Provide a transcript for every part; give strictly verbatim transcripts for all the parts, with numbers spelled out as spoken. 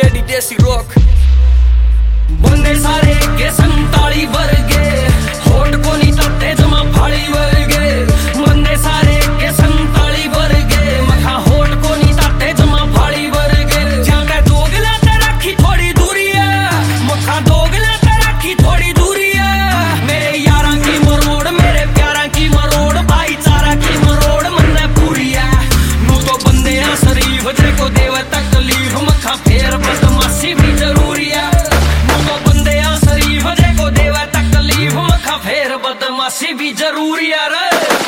AD देसी rock. बंदे सारे के संताली वर्गे होट को नहीं तत्ते जमा फाड़ी वर्गे। बंदे सारे के संताली वर्गे मखा होट को नहीं तत्ते जमा फाड़ी वर्गे। जाके दोगला ते रखी थोड़ी दूरी है मखा दोगला ते रखी थोड़ी दूरी है। मेरे यारा की मरोड़ मेरे प्यारा की मरोड़ भाईचारा की मरोड़ मन्ने पूरी है। नू तो बंदे आ शरीफ जे को देव तकलीफ मखा फेर बदमाशी भी जरूरी है। फेर बदमाशी भी जरूरी है रे।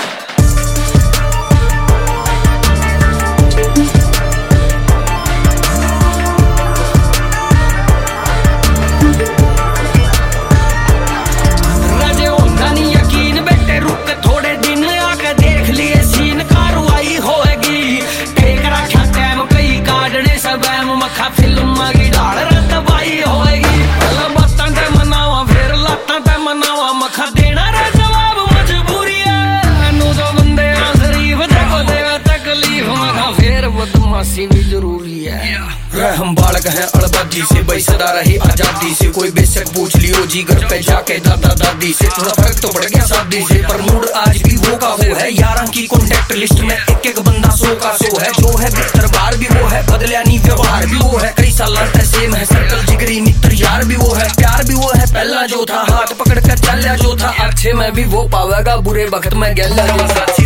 रजे होता नहीं यकीन बेटे रुक थोड़े दिन आके देख लिए सीन कार्रवाई होएगी। ठेक रखा टाइम कई काटने सब मखा फिल्म की ढाल रतबाई होएगी। बातां ते मनावा फिर लातां ते मनावा मखा देना रे जवाब मजबूरी है। नू तो बंदे आ शरीफ देखो देवे तकलीफ मखा फिर बदमाशी भी जरूरी है। हम बालक हैं अड़बादी से भाई सदा रही आजादी से। कोई बेशक पूछ लियो जी घर पे जाके दादा दादी से। थोड़ा फर्क तो पड़ गया शादी से पर मूड आज भी वो का वो है। यारा की कॉन्टेक्ट लिस्ट में एक एक बंदा सो का सो है। जो है बेहतर बार भी वो है बदलिया नहीं व्यवहार भी वो है। कई साल सेम है सर्कल जिगरी मित्र यार भी वो है। प्यार भी वो है पहला जो था हाथ पकड़ कर चल जो था। अच्छे में भी वो पावेगा बुरे वक्त में गैला जो था।